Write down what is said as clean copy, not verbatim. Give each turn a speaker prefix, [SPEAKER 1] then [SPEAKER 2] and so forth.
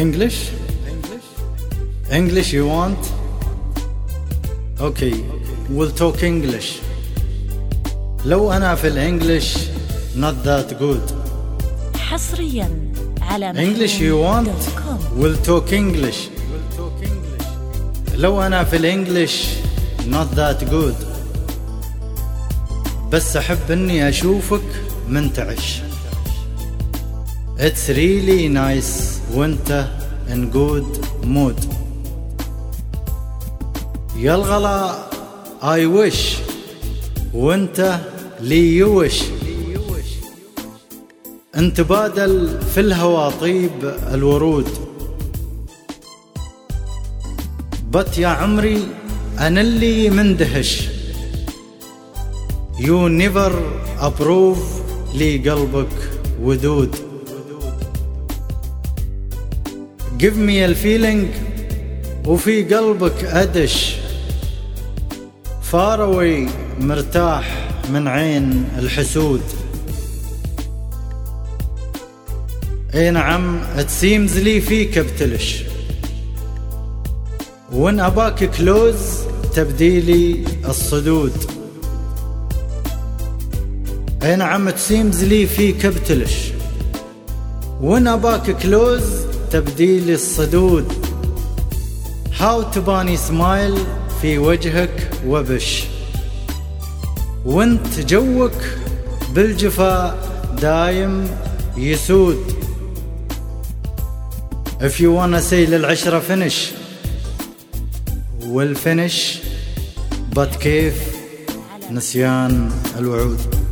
[SPEAKER 1] English? English you want? Okay, we'll talk English. لو أنا في الإنجليش not that good.
[SPEAKER 2] حصريا على
[SPEAKER 1] English you want? We'll talk English. لو أنا في الإنجليش not that good. بس أحب إني أشوفك منتعش. It's really nice وانت in good mood. يا الغلا I wish وانت لي يوش. انت بادل في الهوى طيب الورود. بط يا عمري أنا اللي مندهش. You never approve لي قلبك ودود. Give me a feeling وفي قلبك أدش. Far away مرتاح من عين الحسود. اي نعم it seems لي فيك ابتلش. وان أباك كلوز تبديلي الصدود. اي نعم it seems لي فيك ابتلش. وان أباك كلوز تبديلي الصدود. هاو تباني سمايل في وجهك وبش. وانت جوك بالجفا دايم يسود. If you wanna say للعشرة فينش والفينش but كيف نسيان الوعود.